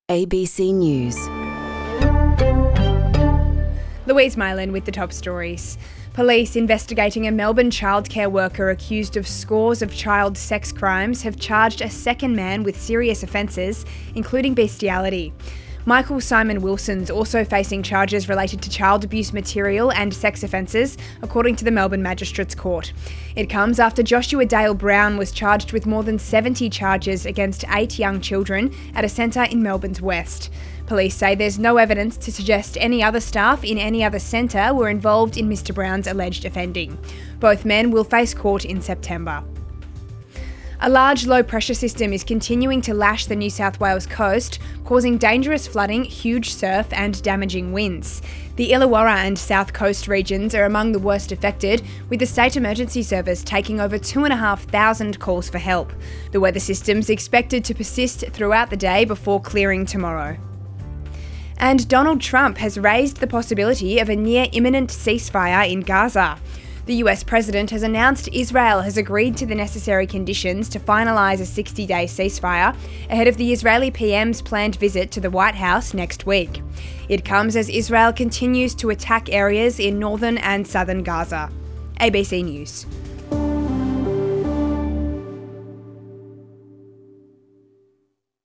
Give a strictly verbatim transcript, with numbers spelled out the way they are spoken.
A B C News. Louise Mylan with the top stories. Police investigating a Melbourne childcare worker accused of scores of child sex crimes have charged a second man with serious offences, including bestiality. Michael Simon Wilson's also facing charges related to child abuse material and sex offences, according to the Melbourne Magistrates Court. It comes after Joshua Dale Brown was charged with more than seventy charges against eight young children at a centre in Melbourne's west. Police say there's no evidence to suggest any other staff in any other centre were involved in Mr Brown's alleged offending. Both men will face court in September. A large low-pressure system is continuing to lash the New South Wales coast, causing dangerous flooding, huge surf and damaging winds. The Illawarra and South Coast regions are among the worst affected, with the State Emergency Service taking over two thousand five hundred calls for help. The weather system's expected to persist throughout the day before clearing tomorrow. And Donald Trump has raised the possibility of a near-imminent ceasefire in Gaza. The U S president has announced Israel has agreed to the necessary conditions to finalise a sixty-day ceasefire ahead of the Israeli P M's planned visit to the White House next week. It comes as Israel continues to attack areas in northern and southern Gaza. A B C News.